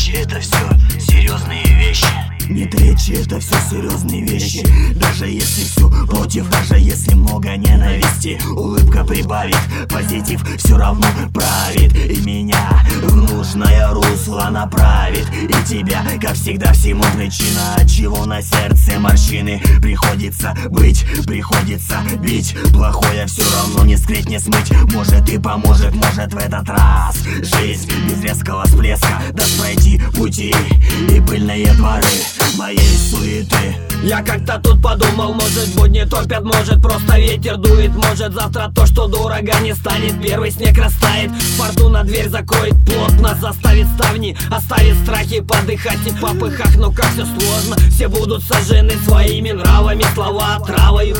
речи, это все серьезные вещи. Нет речи, это все серьезные вещи. Даже если все против, даже если много ненависти, улыбка прибавит, позитив все равно правит. И меня в нужное русло направит. И тебя, как всегда, всему причина, отчего на сердце морщины. Приходится быть, приходится бить. Плохое все равно не скрыть, не смыть. Может и поможет, может в этот раз. Жизнь без резкого всплеска даст пройти пути и пыльные дворы моей суеты. Я как-то тут подумал, может будни топят, может просто ветер дует, может завтра то, что дорого, не станет. Первый снег растает, фортуна дверь закроет плотно, заставит ставни, оставит страхи подыхать и в попыхах. Но как все сложно, все будут сожжены своими нравами, слова отравою.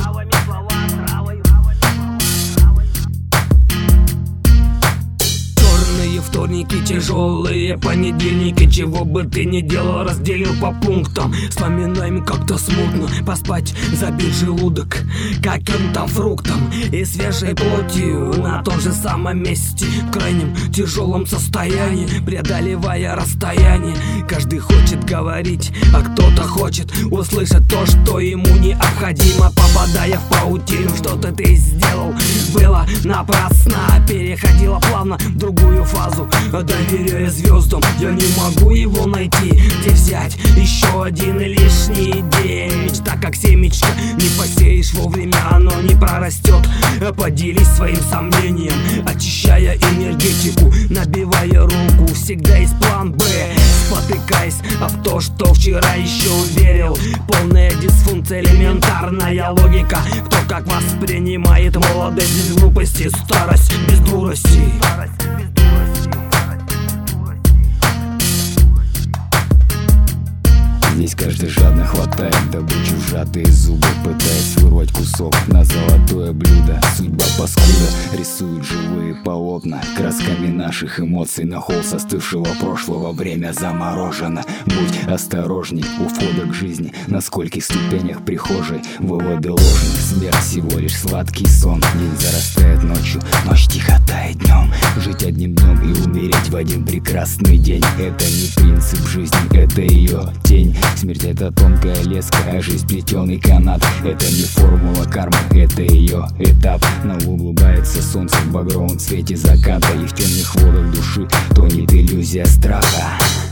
Вторники, тяжелые понедельники, чего бы ты ни делал, разделил по пунктам. Вспоминаем как-то смутно, поспать, забить желудок каким-то фруктом и свежей плотью на том же самом месте, в крайнем тяжелом состоянии, преодолевая расстояние. Каждый хочет говорить, а кто-то хочет услышать то, что ему необходимо. Попадая в паутину, что-то ты сделал, было напрасно, переходила плавно в другую фазу, доверяя звездам. Я не могу его найти, где взять еще один лишний день. Мечта как семечко, не посеешь вовремя, оно не прорастет. Поделись своим сомнением, очищая энергетику, набивая руку. Всегда есть план Б, спотыкаясь об то, что вчера еще верил. Полная дисфункция, элементарная логика. Кто как воспринимает молодость без глупости, старость без дурости. Здесь каждый жадно хватает добычу в сжатые зубы, пытаясь вырвать кусок на золотое блюдо. Судьба паскуда рисует живые полотна красками наших эмоций. На холст застывшего прошлого время заморожено. Будь осторожней у входа к жизни, на скольких ступенях прихожей. Выводы ложны, смерть всего лишь сладкий сон. День зарастает ночью, ночь тихо тает днем. Жить одним днем и умереть в один прекрасный день. Это не принцип жизни, это ее тень. Смерть — это тонкая леска, а жизнь — плетеный канат. Это не формула кармы, это ее этап. Но улыбается солнце в багровом цвете заката, и в темных водах души тонет иллюзия страха.